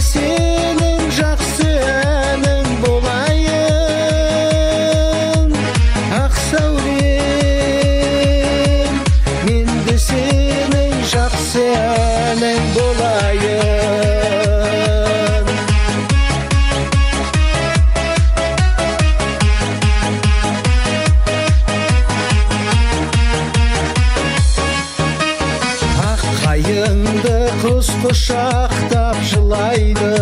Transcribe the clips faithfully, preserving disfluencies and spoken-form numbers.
сенің жақсы әнің болайын, ақ сәулем, мен де сенің жақсы әнің болайын. Ақ қайыңды құс құшақтап жылайды,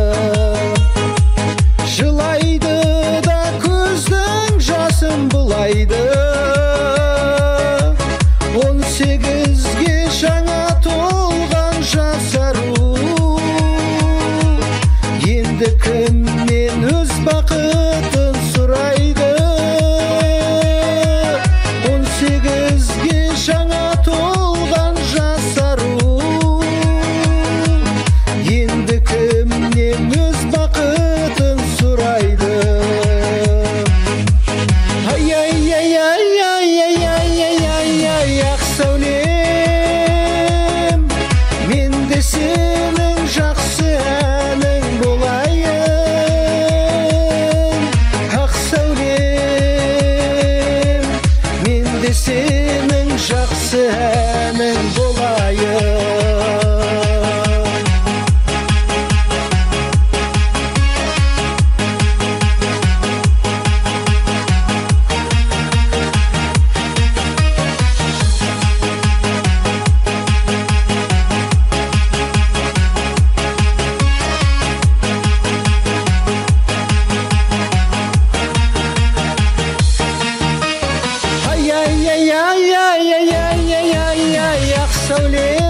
жылайды да көздің жасын бұлайды. Он сегізге жаңа толған жас ару, енді кімнен өз бақытын сұрайды. Он сегізге жаңа толған жас ару, енді кімнен өз бақытын сұрайды. Ай-яй-яй-яй-яй-яй-яй-яй, ақ сәулем, мен де сенің жақсы әнің болайын, ақ сәулем, мен де сенің жақсы әнің болайын. Ай-яй-яй-яй-яй-яй-яй-яй, ақ сәулем,